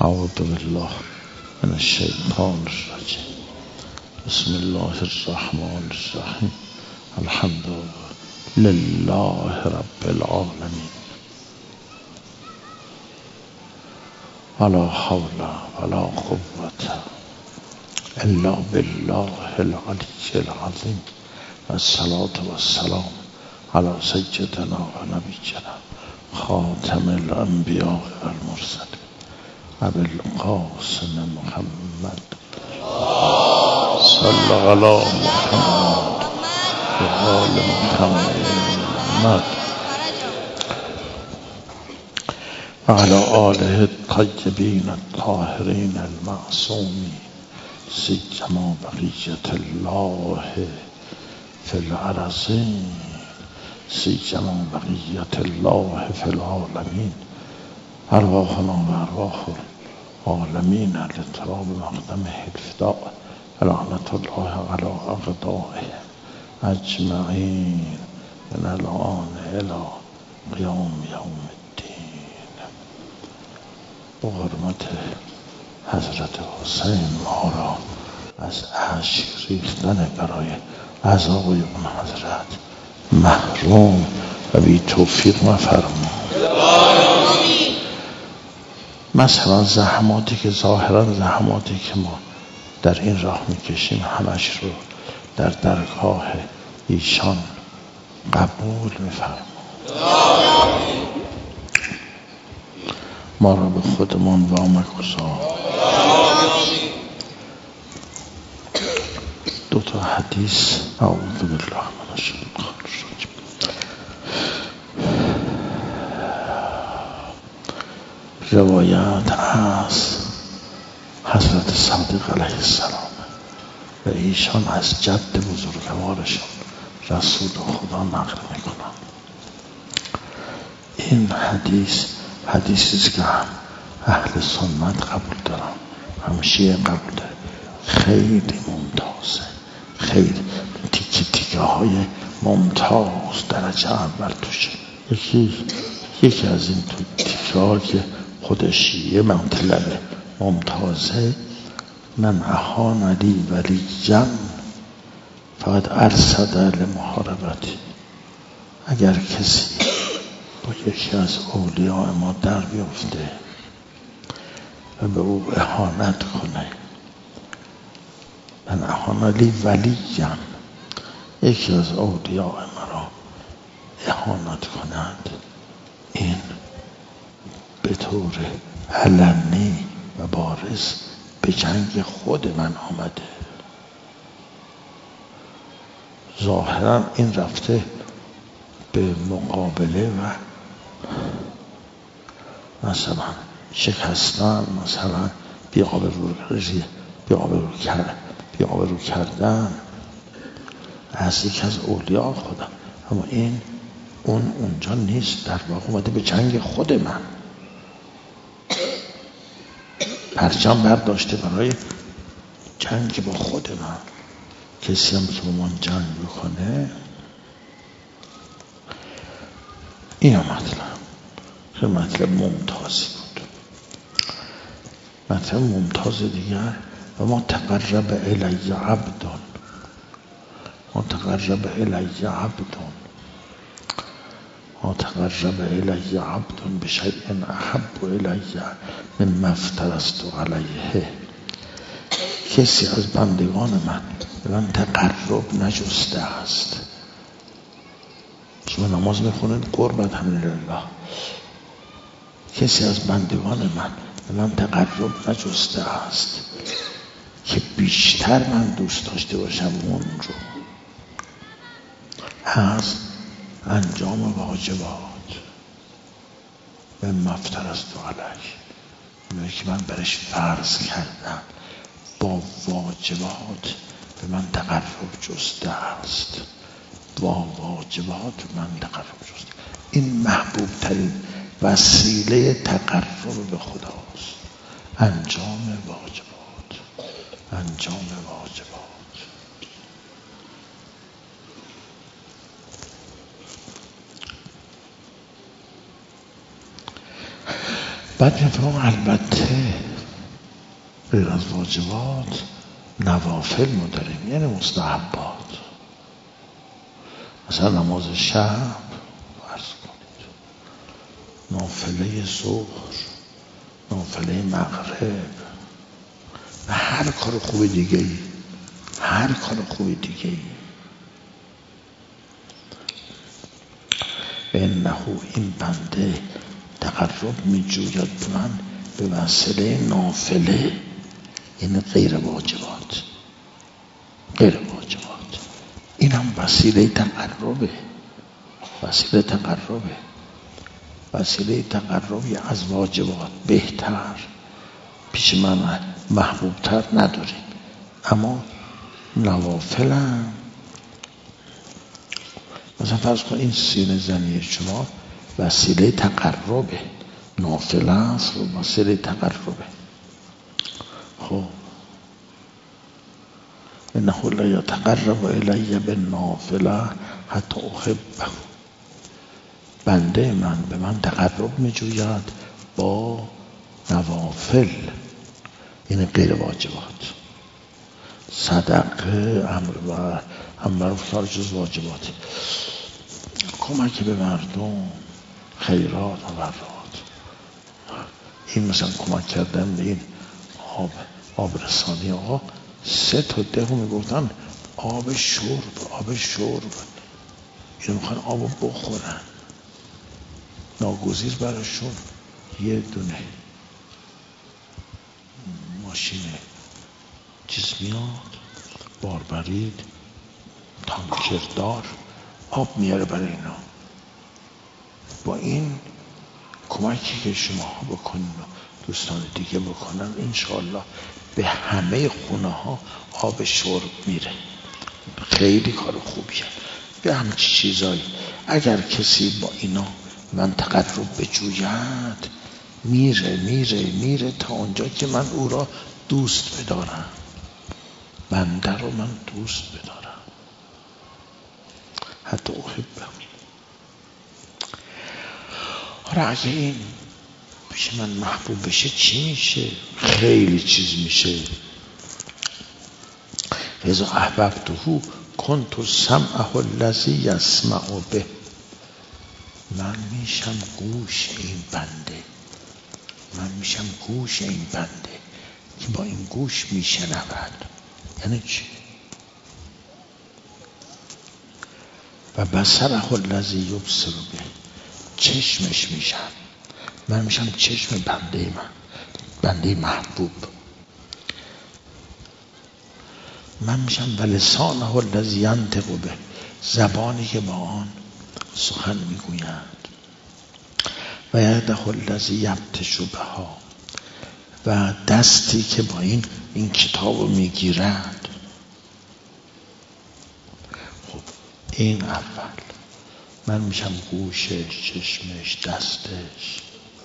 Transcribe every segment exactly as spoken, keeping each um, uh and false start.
اعوذ بالله من الشیطان الرجیم. بسم الله الرحمن الرحیم. الحمد لله رب العالمین. ولا حول ولا قوة الا بالله العلی العظیم. والصلاة والسلام علی سیدنا و نبینا خاتم الانبیاء والمرسلین ابی القاسم محمد صلی علی محمد و آل محمد و علی آله الطیبین الطاهرین المعصومین سیما بقیة الله فی الارضین سیما بقیة الله فی العالمین. ارواحنا و ارواح العالمین لتراب مقدمه الفداء لعنت الله علی اعدائهم اجمعین من الان الی قیام یوم الدین. با حرمت حضرت حسین ما را از اشک ریختن برای عذاب اون حضرت محروم و بی توفیق مفرما. مثلا زحماتی که ظاهرا زحماتی که ما در این راه میکشیم همش رو در درگاه ایشان قبول میفرما. ما را به خودمان وامگذار. دو تا حدیث. اعوذ بالله من الشیطان الرجیم. روایت از حضرت صادق علیه السلام و ایشان از جد بزرگوارشان رسول خدا نقل میکنن. این حدیث حدیثی است که هم اهل سنت قبول دارن هم شیعه قبول دارن. خیلی ممتازه، خیلی تیکه تیکه های ممتاز درجه اول توشه. یکی یکی از این تیکه ها که خودش یه مطلب ممتازه: من اهان علی ولی جم فقط ارصد لمحاربتی. اگر کسی با یکی از اولیاء ما در بیفته و به او اهانت کنه، من اهان علی ولی جم، یکی از اولیاء ما را اهانت کند، این به طور علنی و بارز به جنگ خود من آمده. ظاهرا این رفته به مقابله و مثلا شکستن، مثلا بی‌آبرو کردن بی‌آبرو کردن از یک از اولیاء خدا. اما این اون اونجا نیست، در واقع اومده به جنگ خود من، پرچم برداشته برای جنگ با خود من. کسی هم که با من جنگ بکنه، این مطلب خیلی مطلب ممتازی بود. مطلب ممتاز دیگر: و ما تقرب الی عبدون ما تقرب الی عبدون ما تقرب الی عبدون بشیء احب الی مما افترضت علیه. کسی از بندگان من به من تقرب نجسته است. شما نماز میخونید قربت الحمدلله. کسی از بندگان من به من تقرب نجسته است که بیشتر من دوست داشته باشم اون رو از انجام واجبات به مفترضت علیه، اونایی که من برش فرض کردم با واجبات به من تقرب جسته است. با واجبات به من تقرب جسته. این محبوب ترین وسیله تقرب به خداست. انجام واجبات انجام واجبات بعد میفهم البته غیر از واجبات نوافل ما داریم، یعنی مستحبات. مثلا نماز شب فرض کنید، نافله ظهر، نافله مغرب و هر کار خوب دیگه ای، هر کار خوب دیگه ای. انه این بنده تقرب می جوید به من به وسیله نافله، یعنی غیر واجبات، غیر واجبات. این هم وسیله تقربه، وسیله تقربه، وسیله تقربی از واجبات بهتر، پیش من محبوبتر نداریم. اما نوافل هم مثلا فرض کن این سینه زنی شما وسیله تقربه، نافله است و وسیله تقربه. خب انه لا یتقرب الی بالنافله حتی احبه، بنده من به من تقرب می جوید با نوافل، یعنی غیر واجبات، صدقه، امر و امر خارج از واجبات، کمک به مردم، خیرات و برات. این مثلا کمک کردن به این آب آب رسانی. آقا سه تا دهو میگفتن آب شرب، آب شرب، این میخوان آب بخورن، ناگزیر براشون یه دونه ماشین چیز میاد، باربرید تانکردار آب میاره برای اینا. با این کمکی که شما بکنین و دوستان دیگه بکنن، انشاءالله به همه خونه ها آب شرب میره. خیلی کار خوبیه. به همچی چیزایی اگر کسی با اینا من تقرب بجوید، میره میره میره تا اونجا که من او را دوست بدارم، بنده رو من دوست بدارم، حتی احبه. آره اگه این پیش من محبوب بشه چی میشه؟ خیلی چیز میشه. اذا احببته کنت سمعه الذی یسمع به، من میشم گوش این بنده، من میشم گوش این بنده که با این گوش میشنود. یعنی چی؟ و بصره الذی یبصر به، چشمش میشم، من میشم چشم بنده من، بنده محبوب. من میشم و لسانه الذی ینطق به، زبانی که با آن سخن میگویند. و یده الذی یبطش بها، و دستی که با این این کتاب میگیرد. خب این اول من میشم گوشش، چشمش، دستش.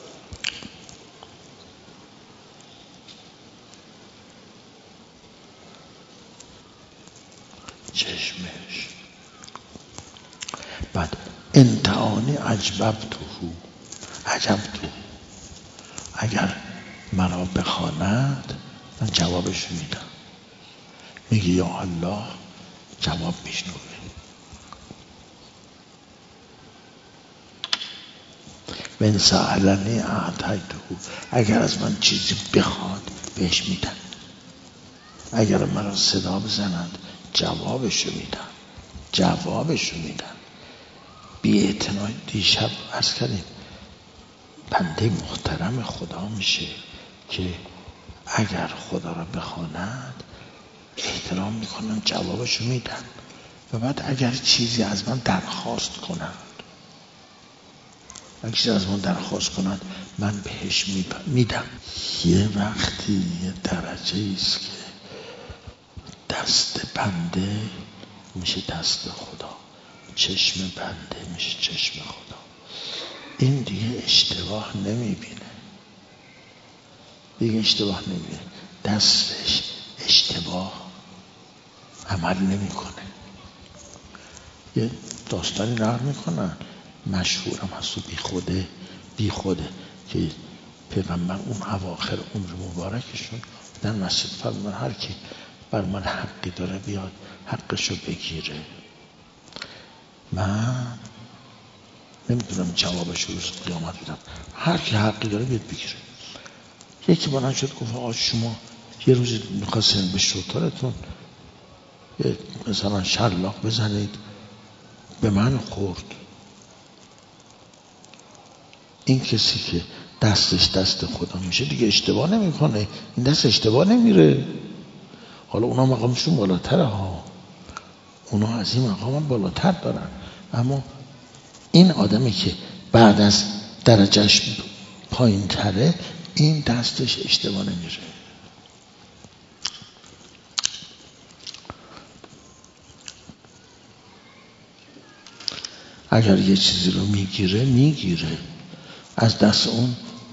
چشمش. بعد انتعانی عجببته، عجبته، اگر مرا بخواند من جوابش میدم. میگه یا الله، جواب میشنوه. من سألنی اعطیته، اگر از من چیزی بخواد بهش میدم. اگر مرا صدا بزنند جوابشو میدم، جوابشو میدم. بی اعتنای دیشب عرض کردیم بنده محترم خدا میشه که اگر خدا را بخواند احترام میکنن، جوابشو میدن. و بعد اگر چیزی از من درخواست کنند، اگر چیزی از من درخواست کنند من بهش میدم. یه وقتی یه درجه است که دست بنده میشه دست خدا، چشم بنده میشه چشم خدا. این دیگه اشتباه نمیبینه، دیگه اشتباه نمیبینه، دستش اشتباه عمل نمیکنه. یه داستانی نقل میکنن مشهورم هست و بی خوده بی خوده که پیغمبر اون اواخر عمر مبارکشون در مسجد فرمودن هر کی بر من حقی داره بیاد حقشو بگیره. من نمیدونم جوابش روز قیامت بدم. هر کی حقی داره بیاد بگیره. یکی بلند شد گفت آقا شما یه روزی میخواستین به شطورتون یه مثلا شلاق بزنید، به من خورد. این کسی که دستش دست خدا میشه دیگه اشتباه نمیکنه، این دست اشتباه نمیره. حالا اونا مقامشون بالاتره ها، اونا از این مقام بالاتر دارن، اما این آدمی که بعد از درجهش پایین تره این دستش اشتباه نمیره. اگر یه چیزی رو میگیره میگیره از دست اون.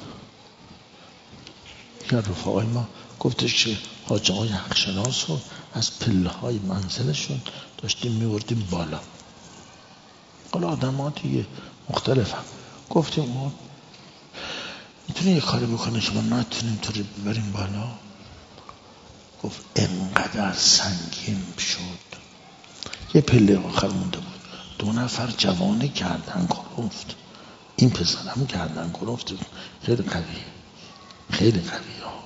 یا رفقای ما گفتش که حاج آقای حقشناس رو از پله های منزلشون داشتیم میبردیم بالا. حالا آدم ها دیگه مختلف هم گفتیم اون میتونی یه کاری بکنه که ما نتونیم تو رو ببریم بالا. گفت انقدر سنگین شد. یه پله آخر مونده بود، دو نفر جوان گردن کلفت، این پسرم گردن کلفت، خیلی قوی خیلی قوی ها.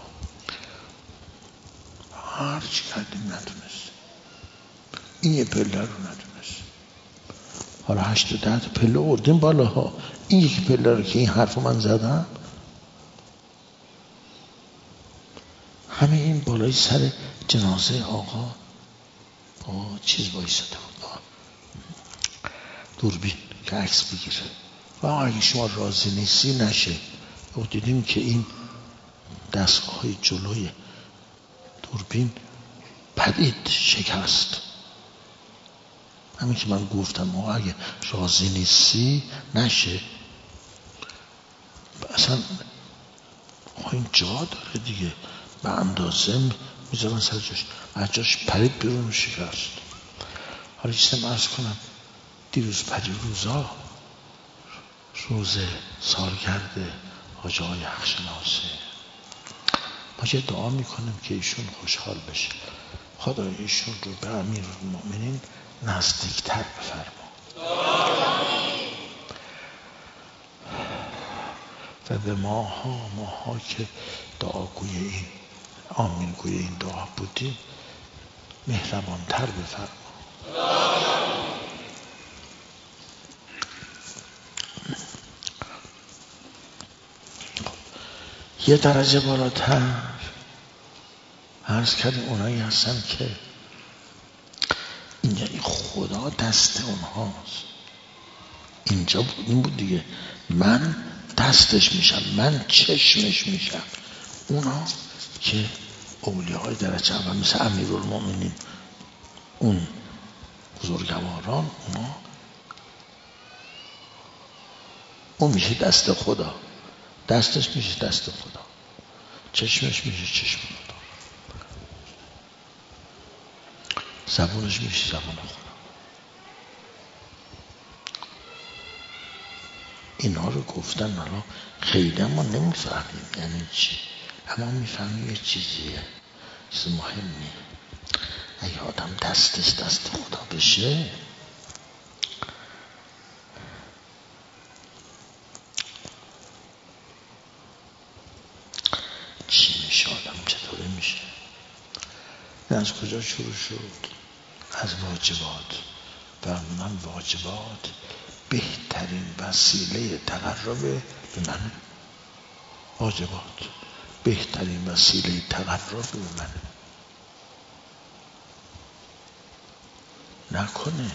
هر چی کردیم ندونست، این یه پله رو ندونست. حالا هشت و ده تا پله اردیم بالا ها. این یکی پله رو که این حرف من زدم همه این بالای سر جنازه آقا با چیز بایستده بود، با دوربین که عکس بگیره. و اگه شما راضی نیستی نشه. و دیدیم که این دستگاه های جلوی دوربین پدید شکست. همین که من گفتم آقا اگه راضی نیستی نشه. اصلا این جا داره دیگه، به اندازه میذارن سر جاش، از جاش پرید بیرون و شکست. حالا چیزم عرض کنم، دیروز پریروزا روز سالگرد حاج آقای حقشناسه، ما یه دعا میکنیم که ایشون خوشحال بشه. خدا ایشون رو به امیرالمومنین نزدیکتر بفرما و به ماها ماها که دعاگوی این آمینگوی این دعا بودیم مهربانتر بفرما. یه درجه بالاتر عرض کردیم اونایی هستن که اینجا خدا دست اونهاست. اینجا بود، این بود دیگه، من دستش میشم، من چشمش میشم. اونا که اولیاء درجه اول مثل امیرالمومنین، اون بزرگواران، اونا اون میشه دست خدا، دستش میشه دست خدا، چشمش میشه چشم خدا، زبونش میشه زبون خدا. اینا رو گفتن. حالا خیلی ما نمیفهمیم یعنی چی، اما میفهمیم یه چیزیه، چیز مهمی. اگه آدم دستش دست خدا بشه چی میشه، آدم چطوره میشه. این از کجا شروع شد؟ از واجبات. فرمودن واجبات بهترین وسیله تقرب به من. واجبات بهترین وسیله تقرب به من. نکنه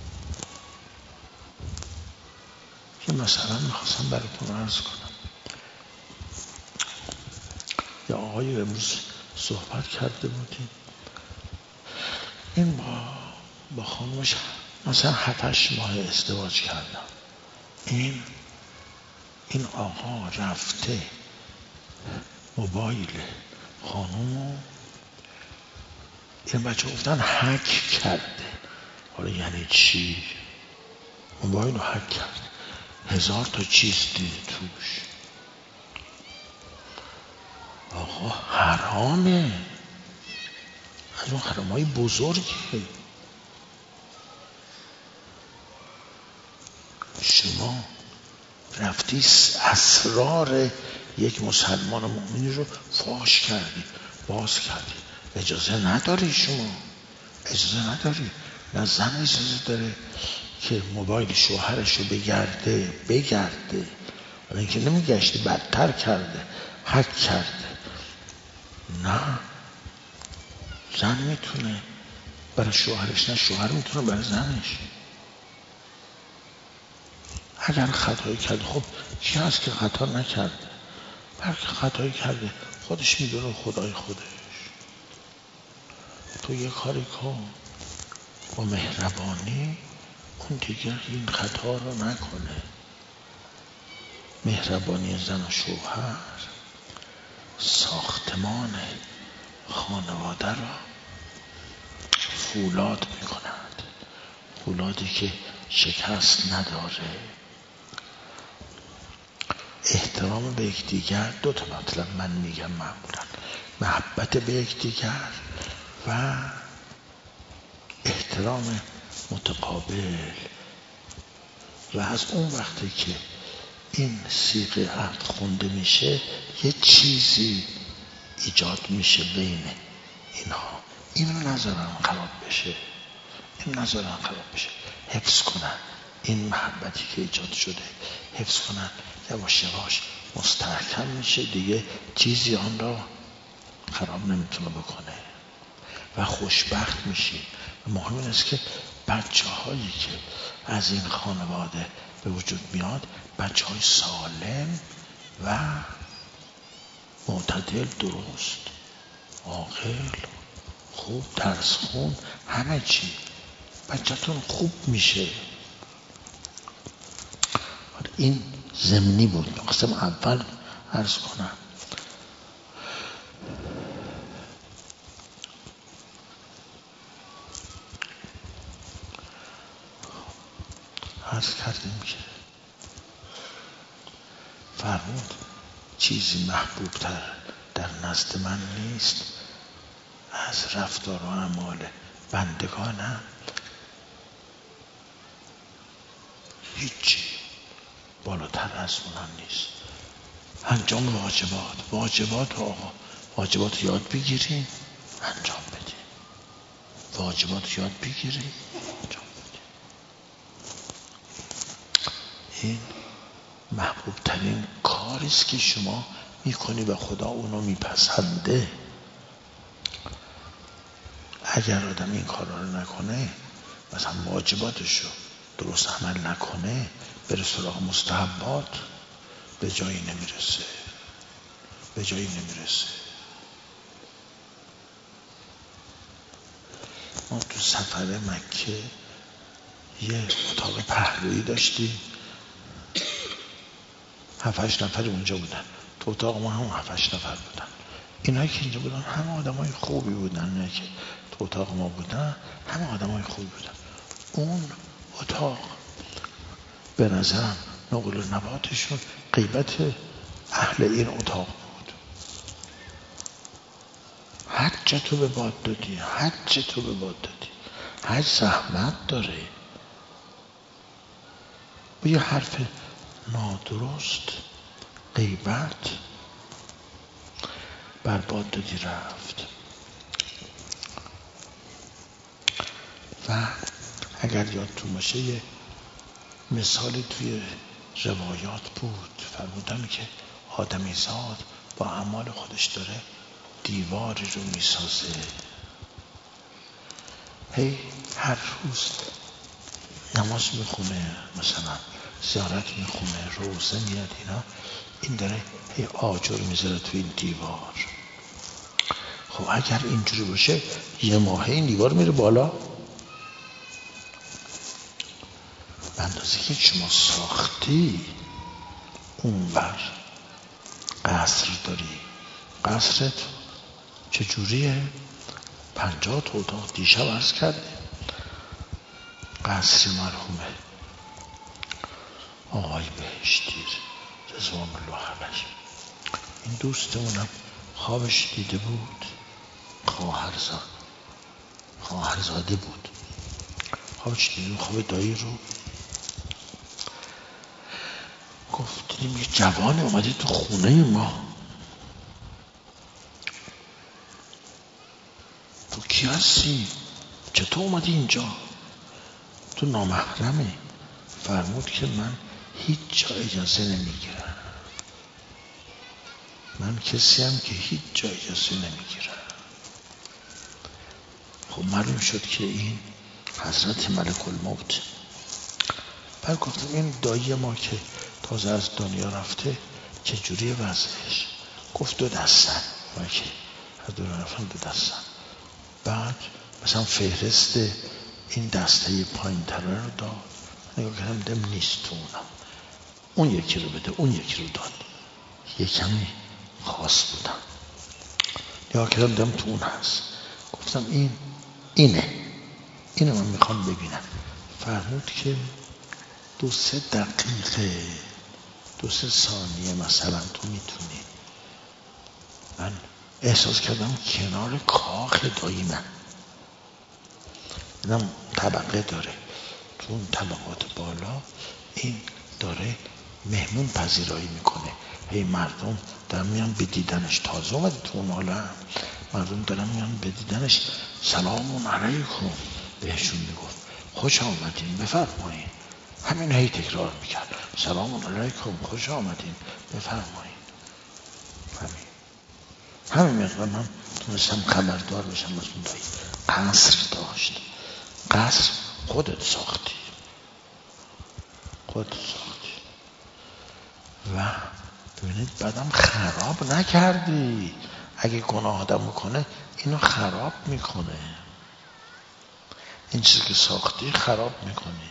که مثلا میخواستم براتون عرض کنم، یا آقای امروز صحبت کرده بودیم، این با با خانومش مثلا هفتش ماه ازدواج کردم. این این آقا رفته موبایل خانومو، این بچه گفتن هک کرده. حالا یعنی چی؟ موبایل رو هک کرده، هزار تا چیز دیده توش. آقا آقا حرامه، از اون حرام های بزرگه. شما رفتی اسرار یک مسلمان مؤمنی رو فاش کردی، باز کردی. اجازه نداری، شما اجازه نداری. نه زن اجازه داره که موبایل شوهرش رو بگرده بگرده ولی اینکه نمیگشته بدتر کرده، هک کرده. نه، زن میتونه برای شوهرش، نه شوهر میتونه برای زنش. اگر خطایی کرده، خب کی هست که خطا نکرده؟ بلکه خطایی کرده خودش میدونه، خدای خودش. تو یه کاری کن با مهربانی، اون دیگه این خطا رو نکنه. مهربانی زن و شوهر ساختمان خانواده را فولاد میکند، فولادی که شکست نداره. احترام به یکدیگر، دو تا مطلب من میگم معمولا: محبت به یکدیگر و احترام متقابل. و از اون وقتی که این صیغه عقد خونده میشه، یه چیزی ایجاد میشه بین اینها. اینو نذارن خراب بشه، این نذارن خراب بشه، حفظ کنن این محبتی که ایجاد شده، حفظ کنن. یواش یواش مستحکم میشه، دیگه چیزی آن را خراب نمیتونه بکنه و خوشبخت میشی. مهم این است که بچه هایی که از این خانواده به وجود میاد، بچه های سالم و معتدل، درست، عاقل، خوب، درس خون، همه چی بچه‌تون خوب میشه. این ضمنی بود، قسم اول عرض کنم. عرض کردیم که فرمود چیزی محبوبتر در نزد من نیست از رفتار و اعمال بندگانم، هیچی بالاتر از اونم نیست. انجام واجبات، واجبات آقا، واجبات یاد بگیریم انجام بدیم، واجبات یاد بگیریم انجام بدیم. این محبوب ترین کاری است که شما میکنی و خدا اونو میپسنده. اگر آدم این کارا رو نکنه، مثلا واجباتشو درست عمل نکنه، بره سراغ مستحبات، به جایی نمیرسه، به جایی نمیرسه. ما تو سفر مکه یه اتاق پهلویی داشتیم، هفتش نفر اونجا بودن. تو اتاق ما هم هفتش نفر بودن. اینایی که اینجا بودن همه آدمای خوبی بودن، اینایی که تو اتاق ما بودن همه آدمای خوبی بودن. اون اتاق به نظرم نقل و نباتشون غیبت اهل این اتاق بود. حج تو به باد دادی، حج تو به باد دادی. حج زحمت داره. و یه حرف نادرست، غیبت، برباد دادی رفت. و اگر یادتون باشه یه مثالی توی روایات بود، فرمودن که آدمی زاد با اعمال خودش داره دیواری رو میسازه. هی هر روز نماز میخونه، مثلا زیارت میخونه، روزه میاد، اینا این داره هی آجر میذاره توی این دیوار. خب اگر اینجوری باشه یه ماه این دیوار میره بالا. به اندازه که شما ساختی اونور قصر داری. قصرت چجوریه؟ پنجاه تا اتاق. دیشب عرض کردیم قصر مرحومه آقای بهشتی رضوان الله علیه، این دوستمونم خوابش دیده بود خواهرزاده خواهرزاده بود. خوابش دیده بود خواب دایی رو. گفت دیدیم یه جوان اومده تو خونه ما. تو کی هستی؟ چطور اومدی اینجا؟ تو نامحرمی. فرمود که من هیچ جا اجازه نمیگیرم. من کسی هم که هیچ جا اجازه نمیگیرم. خب معلوم شد که این حضرت ملک الموت. بعد گفتم این دایی ما که تازه از دنیا رفته چجوری وضعش؟ گفت دو دستن. من که از دنیا رفتم دو دستن. بعد مثلا فهرست این دسته پایین تره رو داد. نگاه کردم دم نیست تو اونم. اون یکی رو بده، اون یکی رو داد. یه کمی خاص بودم. نگاه کردم دم تو اون هست. گفتم این اینه اینو من میخوام ببینم. فرمود که دو سه دقیقه دو سه ثانیه مثلا تو میتونی. من احساس کردم کنار کاخ دایی من. اینم طبقه داره. تو اون طبقات بالا این داره مهمون پذیرایی میکنه. هی مردم دارن میان به دیدنش. تازه اومده تو اون عالم. مردم دارن میان به دیدنش. سلام علیکم بهشون میگفت. خوش آمدین بفرمایین. همین هی تکرار میکرد. سلام علیکم خوش آمدین بفرمایین. همین همین مقدار من تونستم خبردار بشم از اون دایی. قصر داشت. قصر خودت ساختی. خودت ساختی. و ببینید بعدم خراب نکردی. اگه گناه آدم میکنه اینو خراب میکنه. این چیزی که ساختی خراب میکنی.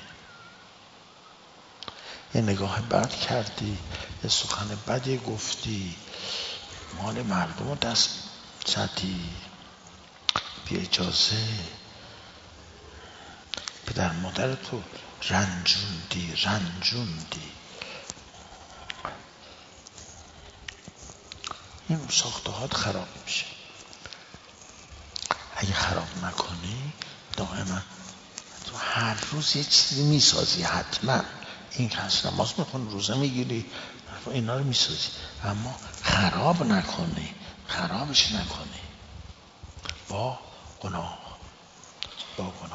یه نگاه بد کردی، یه سخن بدی گفتی، مال مردم رو دست زدی بی اجازه. پدر مادر تو رنجوندی رنجوندی. این ساختهات خراب میشه. اگه خراب نکنی دائما تو هر روز یه چیزی میسازی. حتما این که هست نماز میخون روزه میگیری اینا رو میسازی. اما خراب نکنی. خرابش نکنی با گناه. با گناه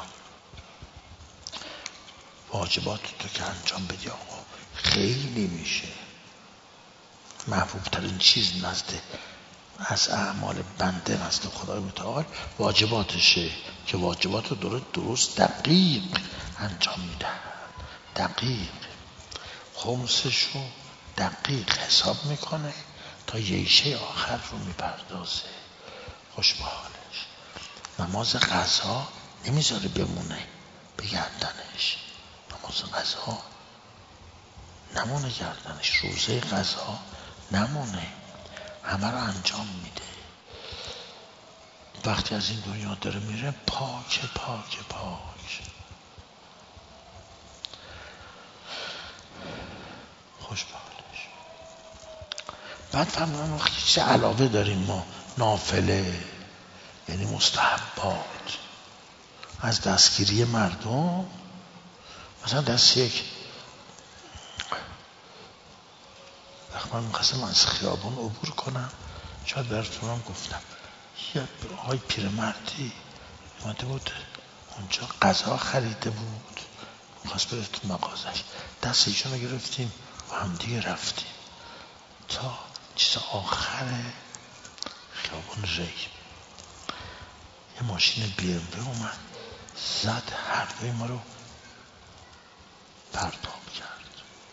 واجبات تو که انجام بدی آقا خیلی میشه. محبوب ترین چیز نزد از اعمال بنده نزد خدای متعال واجباتشه که واجبات رو درست درست دقیق انجام میده. دقیق خمسش رو دقیق حساب میکنه تا ییشه آخر رو میپردازه. خوش به حالش. نماز قضا نمیذاره بمونه به گردنش. نماز قضا نمونه گردنش. روزه قضا نمونه. همه رو انجام میده. وقتی از این دنیا داره میره پاک پاک پاک. خوش به حالش. بعد فهمیدم چه علاوه داریم ما. نافله یعنی مستحبات از دستگیری مردم. مثلا دست یک وقت من میخواستم از خیابان عبور کنم. شاید براتونم گفتم یه آقای پیرمردی اومده بود اونجا غذا خریده بود. میخواست بره تو مغازش. دست ایشون رو گرفتیم و هم دیگه رفتیم تا چیز آخر خیابان ری. یه ماشین بی ام و اومد زد هر دوی ما رو پرتاب کرد.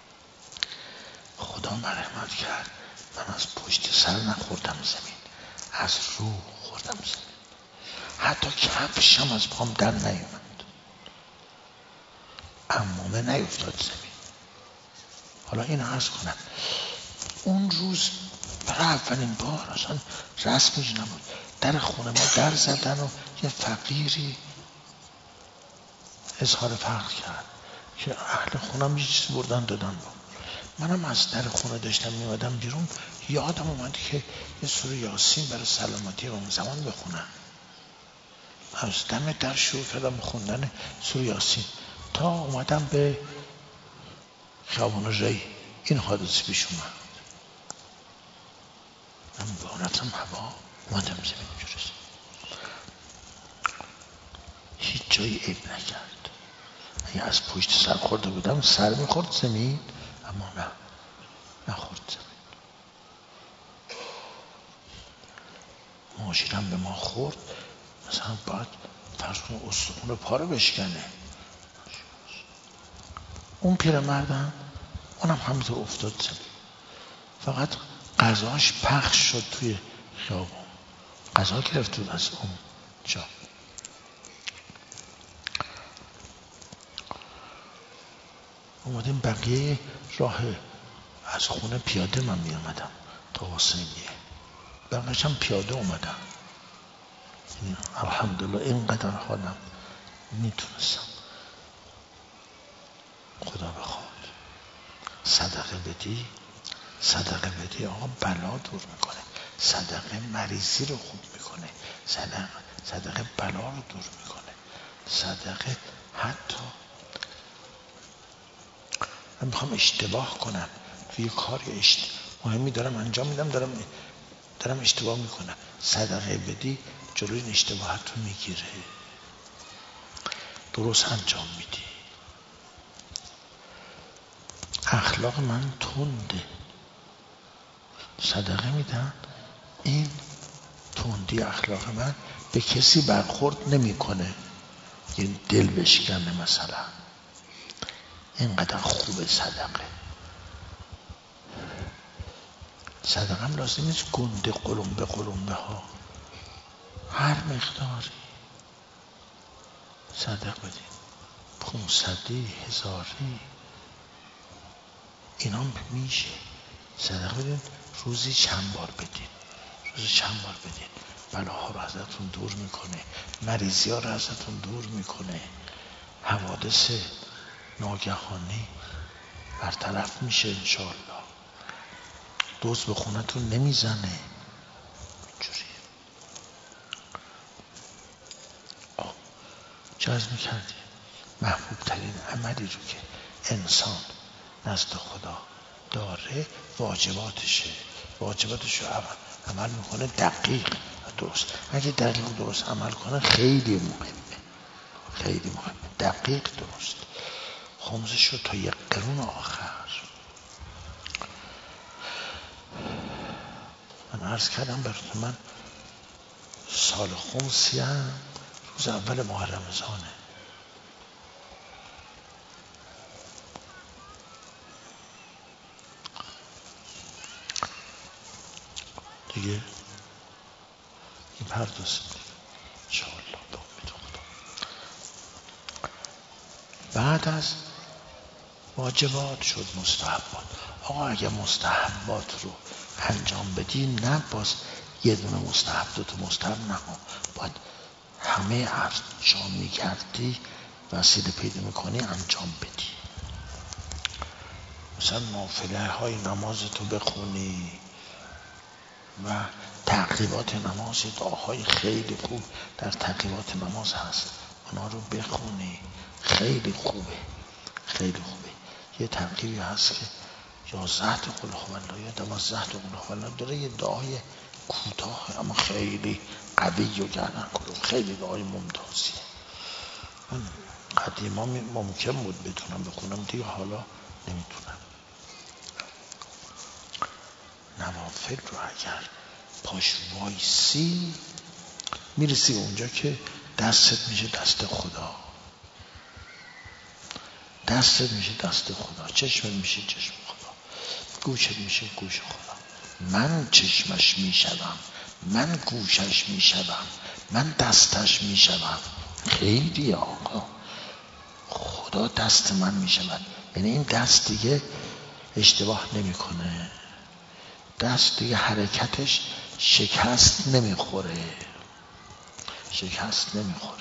خدا مرحمت کرد. من از پشت سر نخوردم زمین. از رو خوردم زمین. حتی کفشم از پام در نیومد. عمامه نیفتاد زمین. حالا این عرض کنم اون روز برای اولین بار اصلا رسمش نبود. در خونه ما در زدن و یه فقیری اظهار فقر کرد که اهل خونم یه چیز بردن دادن با. منم از در خونه داشتم میمدم بیرون، یادم اومد که یه سوره یاسین برای سلامتی اون زمان بخونم. از دم در شروع کردم خوندن سوره یاسین تا اومدم به خیابان ری، این حادثه پیش اومد. من بانتم هوا اومدم زمین جورست، هیچ جایی عیب نکرد. اگه از پشت سر خورده بودم سر میخورد زمین، اما نه، نخورد زمین. ماشینم به ما خورد، مثلا باید فرض کنه استخون پا رو بشکنه. اون پیرمردم اونم همینطور افتاد زمین، فقط غذاش پخش شد توی خیابون، غذا گرفت بود از اون جا. اومدیم بقیه راه از خونه پیاده من می اومدم تا حسینیه، بقیه‌ش هم پیاده اومدم. الحمدلله اینقدر حالم میتونستم. خدا بخواد صدقه بدی، صدقه بدی آقا بلا دور میکنه، صدقه مریضی رو خوب میکنه، صدقه صدقه بلا رو دور میکنه، صدقه حتی من میخوام اشتباه کنم توی کاری اشت... مهمی دارم انجام میدم، دارم دارم اشتباه میکنم، صدقه بدی جلوی این اشتباهت رو میگیره، درست انجام میدی. اخلاق من تنده، صدقه میدم، این تندی اخلاق من به کسی برخورد نمیکنه، یعنی دل بشکنه مثلا. اینقدر خوبه صدقه. صدقه هم لازم نیست گنده قلمبه قلمبه ها، هر مقداری صدق بدین، پونصدی، هزاری، اینا میشه. صدق بدین، روزی چند بار بدین، روزی چند بار بدین، بلاها رو ازتون دور میکنه، مریضی ها رو ازتون دور میکنه، حوادث ناگهانی برطرف میشه انشاءالله، دزد به خونتون نمیزنه. اینجوری چه عرض میکردیم؟ محبوب ترین عملی رو که انسان نزد خدا داره واجباتشه، واجباتش رو عمل میکنه دقیق و درست. اگه دقیق درست عمل کنه خیلی مهمه، خیلی مهمه، دقیق درست. خمسش رو تا یک قرون آخر. من عرض کردم براتون، من سال خمسی هم روز اول ماه رمضانه، دیگه این پردازه انشاءالله به امید خدا. بعد از واجبات شد مستحبات. آقا اگه مستحبات رو انجام بدی، نه باز یه دونه مستحب دو تا مستحب، نه، باید همه انجام میکردی وسیله پیدا میکنی انجام بدی. مثلا نافله های نماز تو بخونی و تعقیبات نماز، دعاهای خیلی خوب در تعقیبات نماز هست، اونا رو بخونی، خیلی خوبه، خیلی خوبه. یه تعقیبی هست که یازده تا قل هوالله یا دوازده تا قل هوالله داره، یه دعای کوتاه اما خیلی قوی و گردن کلوف، خیلی دعای ممتازیه. من قدیما ممکن بود بتونم بخونم، دیگه حالا نمیتونم. نوافل رو اگر پاش وایسی میرسی اونجا که دستت میشه دست خدا، دستت میشه دست خدا، چشمت میشه چشم خدا، گوشت میشه گوش خدا. من چشمش میشوم، من گوشش میشوم، من دستش میشوم. خیلی آقا، خدا دست من میشود، یعنی این دست دیگه اشتباه نمیکنه، دست دیگه حرکتش شکست نمیخوره، شکست نمیخوره.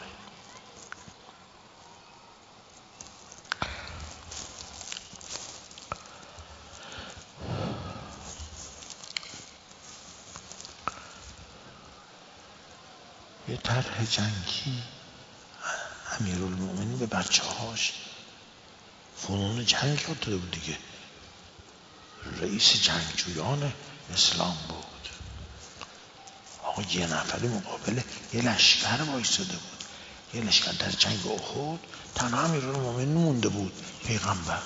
یه طرح جنگی امیرالمومنین به بچه هاش فنون جنگ یاد داده بود دیگه. رئیس جنگجویان اسلام بود. آقا یه نفری مقابل یه لشکر وایساده بود. یه لشکر در جنگ احد تنها امیرالمومنین مونده بود پیغمبر.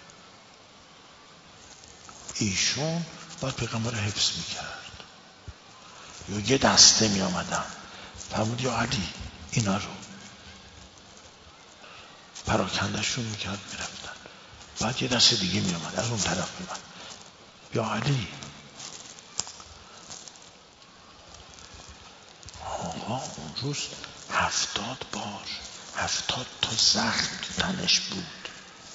ایشون باید پیغمبر رو حفظ میکرد. یا یه دسته می آمدن فرمود یا علی اینا رو پراکندشون میکرد میرفتن. بعد یه دسته دیگه می آمد از اون طرف می آمد یا علی. آقا اون روز هفتاد بار هفتاد تا زخم تو تنش بود.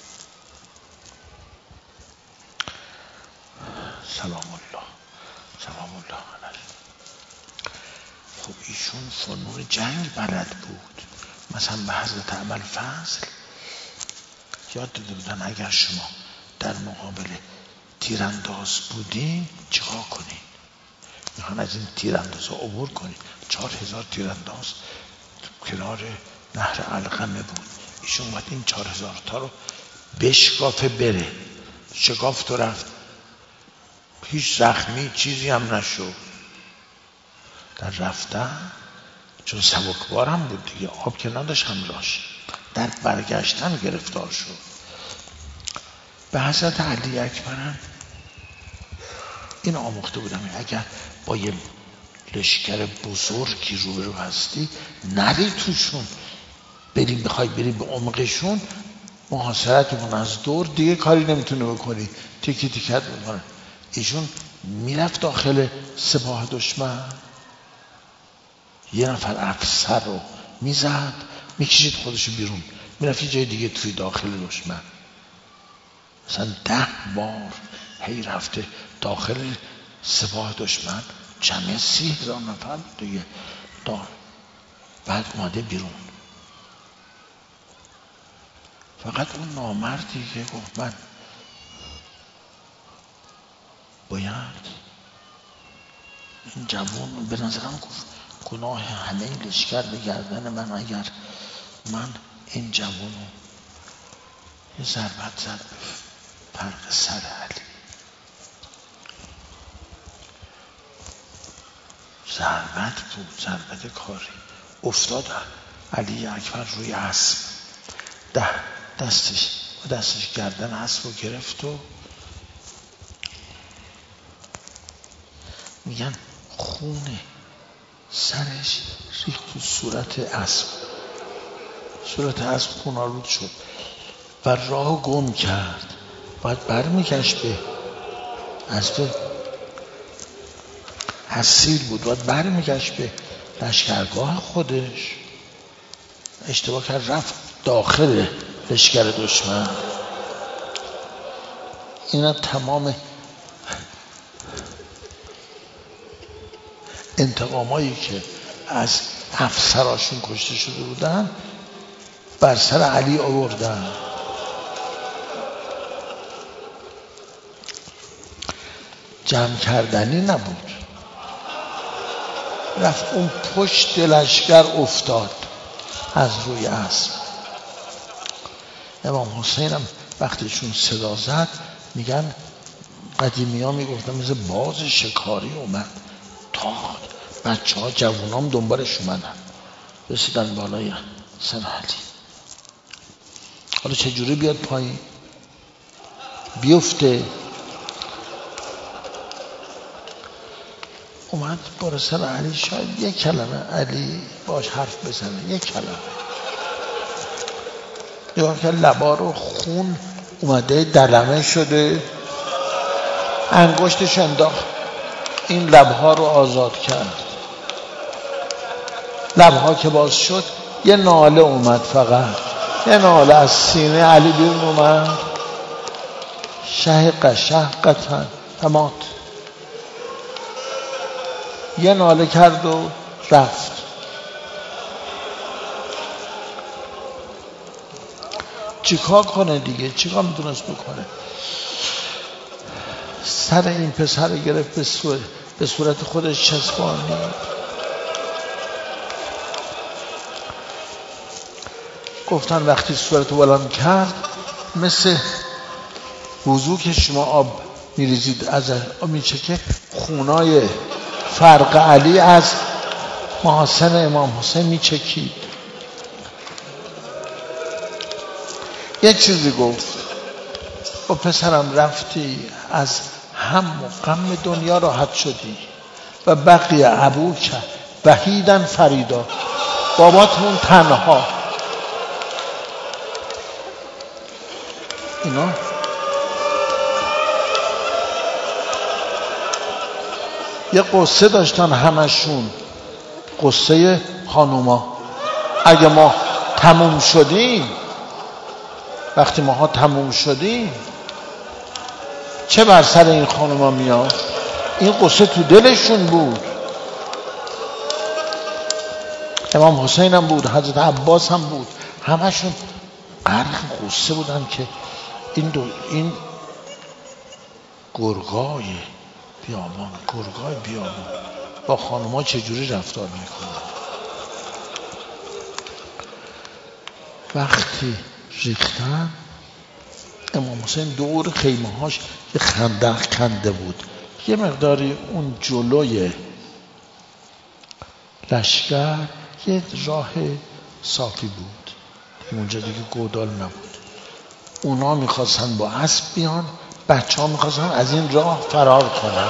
سلام الله سلام الله علیه. خب ایشون فنون جنگ بلد بود. مثلا به حضرت ابوالفضل یاد داده بودن اگر شما در مقابل تیرانداز بودین چیکار کنین. میخوان از این تیرانداز ها عبور کنین. چهار هزار تیرانداز کنار نهر علقمه بود. ایشون باید این چهار هزار تا رو بشکافه بره. شکافت و رفت. هیچ زخمی چیزی هم نشد. در رفتن چون سبکبارم بود دیگه آب که نداشت همراهش. در برگشتن گرفتار شد. به حضرت علی اکبر این آموخته بودم اگر با یه لشکر بزرگی روبرو هستی نری توشون. بریم بخوای بری به عمقشون محاصرتمون از دور دیگه کاری نمیتونه بکنی. تیکی تیکت میکنه. ایشون میرفت داخل سپاه دشمن یه نفر افسر رو میزد میکشید خودشو بیرون میرفت یه جای دیگه توی داخل دشمن. مثلا ده بار هی رفته داخل سپاه دشمن جمعه سی هزار نفر دیگه دار. بعد اومده بیرون. فقط اون نامردی که گفت من باید این جوان به نظرم گفت گناه همه این لشکر به گردن من اگر من این جوان رو یه ضربت زد به فرق سر علی. ضربت بود ضربت کاری. افتاد علی اکبر روی اسب ده دستش دستش گردن اسب رو گرفت و میگن خون سرش ریخت تو صورت اسب. صورت اسب خون‌آلود شد و راه گم کرد. باید برمیگشت به اسب حصیر بود. باید برمیگشت به لشکرگاه خودش. اشتباه کرد رفت داخل لشکر دشمن. اینا تمام انتقامایی که از افسراشون کشته شده بودن بر سر علی آوردن. جمع کردنی نبود. رفت اون پشت لشکر افتاد از روی اسب. امام حسین هم وقتشون صدا زد میگن قدیمی ها میگفتن مثل باز شکاری اومد. تا بچه ها جوانام دنبالش اومدن رسیدن بالای سر علی. حالا چجوری بیاد پایین بیفته؟ اومد بالا سر علی. شاید یک کلمه علی باش حرف بزنه. یک کلمه نگاه که لبا رو خون اومده دلمه شده. انگشتش انداخت این لبها رو آزاد کرد. لبها که باز شد یه ناله اومد. فقط یه ناله از سینه علی بیرون اومد. شهق شهقتن تمات. یه ناله کرد و رفت. چیکار کنه دیگه؟ چیکار میتونست بکنه؟ سر این پسر گرفت به صورت, به صورت خودش چسبانی. گفتن وقتی صورت بلند کرد مثل وضو که شما آب میریزید از آب میچکه، خونای فرق علی از محاسن امام حسین میچکید. یه چیزی گفت، با پسرم رفتی از هم و غم دنیا راحت شدی و بقی ابوک وحیدن فریدا، باباتون تنها. اینا یه قصه داشتن همشون، قصه خانوما. اگه ما تموم شدیم، وقتی ماها تموم شدیم چه بر سر این خانوما میاد؟ این قصه تو دلشون بود. امام حسین هم بود، حضرت عباس هم بود، همشون غرق قصه بودن که این دو این گرگای بیابان گرگای بیابان با خانوما چجوری رفتار میکنه. وقتی ریختن امام حسین دور خیمه هاش یه خندق کنده بود، یه مقداری اون جلوی لشکر یه راه صافی بود، اونجا دیگه گودال نبود. اونا میخواستن با اسب بیان، بچه ها میخواستن از این راه فرار کنن.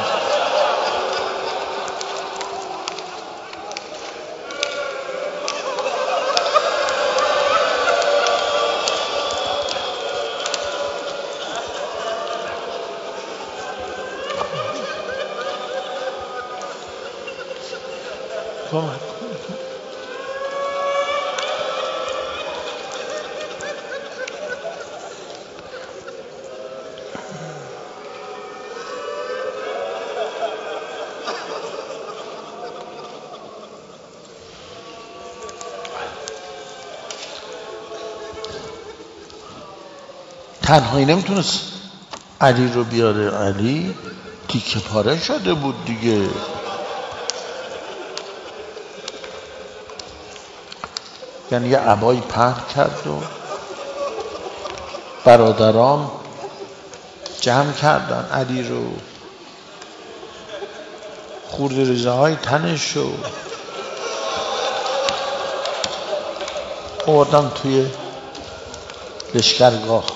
تنهایی نمیتونست علی رو بیاره، علی تیکه پاره شده بود دیگه. یعنی یه عبایی پهن کرد و برادرام جمع کردن علی رو، خورد ریزه های تنش رو آوردن توی لشکرگاه.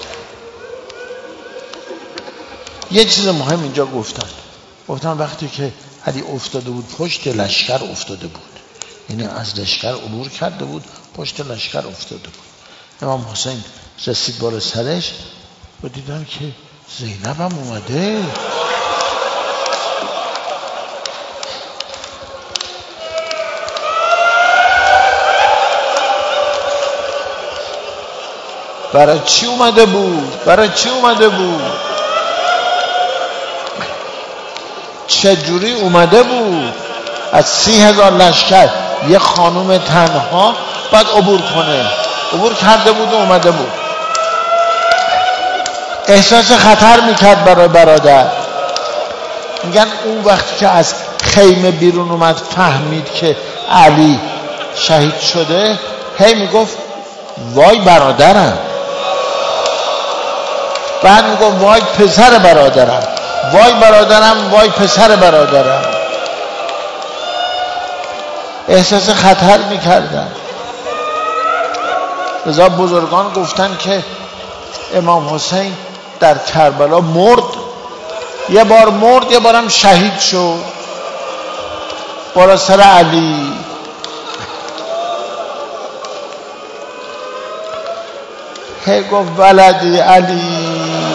یه چیز مهم اینجا گفتن، گفتن وقتی که علی افتاده بود پشت لشکر افتاده بود، یعنی از لشکر عبور کرده بود پشت لشکر افتاده بود. امام حسین رسید بالا سرش و دیدن که زینب هم اومده. برای چی اومده بود؟ برای چی اومده بود؟ چجوری اومده بود؟ از سی هزار لشکر یه خانوم تنها باید عبور کنه، عبور کرده بود و اومده بود. احساس خطر میکرد برای برادر. میگن اون وقتی که از خیمه بیرون اومد فهمید که علی شهید شده، هی میگفت وای برادرم، بعد میگفت وای پسر برادرم، وای برادرم، وای پسر برادرم. احساس خطر میکردن. لذا بزرگان گفتن که امام حسین در کربلا مرد، یه بار مرد یه بارم شهید شد بالا سر علی. هی گفت ولدی علی،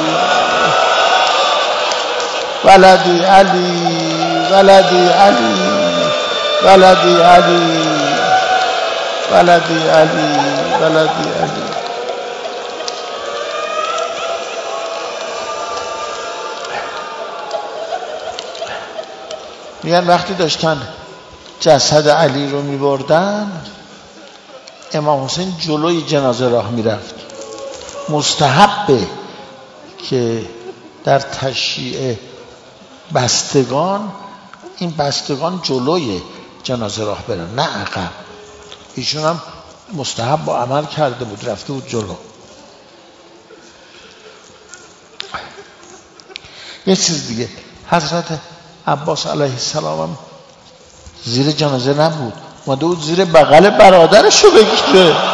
ولدی علی، ولدی علی، ولدی علی، ولدی علی، ولدی علی. میگن وقتی داشتن جسد علی رو میبردن، امام حسین جلوی جنازه راه میرفت. مستحبه که در تشییع بستگان این بستگان جلوی جنازه راه برن، نه عقب. ایشون هم مستحب با عمل کرده بود، رفته بود جلو. یه چیز دیگه، حضرت عباس علیه السلام هم زیر جنازه نبود، اومده بود زیر بغل برادرشو بگیره.